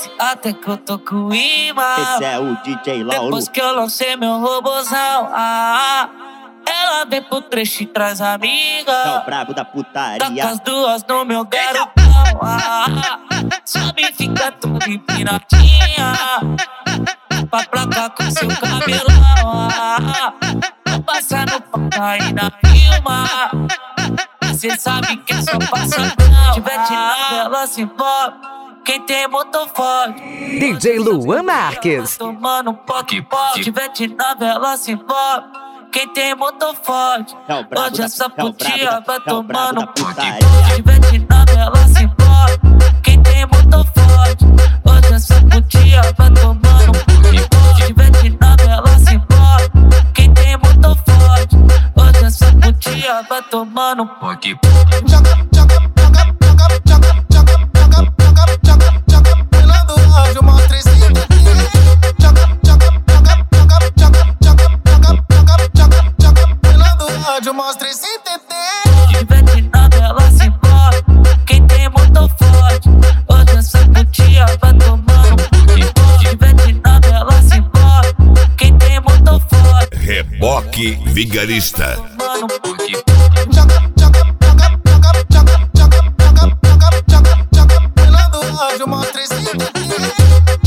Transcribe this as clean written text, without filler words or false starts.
parece até que eu tô com imã. Esse é o DJ Lauro. Depois que eu lancei meu robozão, ela vem pro trecho e traz amiga. É o brabo da Tá putaria. com as duas no meu garotão. Sobe e fica tudo empinadinha. Pra placar com seu cabelão. Tô passando aí na filma. Cê sabe que é só passadão. Tiver de nada, ela se envolve. Quem tem motor forte. DJ Luan Marques. Tomando um poque-poque. Tiver de nada, ela se envolve. Quem tem motor forte. Hoje essa putinha vai tomando um poque-poque. Tiver de nada, ela se envolve. Quem tem motor forte. Hoje essa putinha vai tomando um poque-poque. Tiver de nada, ela se envolve. Quem tem motor forte. Hoje essa putinha vai tomando um poque-poque. Mostra esse TT. Tiver de nada, ela se envolve. Quem tem motor forte. Hoje essa putinha vai tomando um poque-poque. Tiver de nada, ela se envolve. Quem tem motor forte. Reboque Vigarista. Tomando um poque-poque. Mostra esse TT.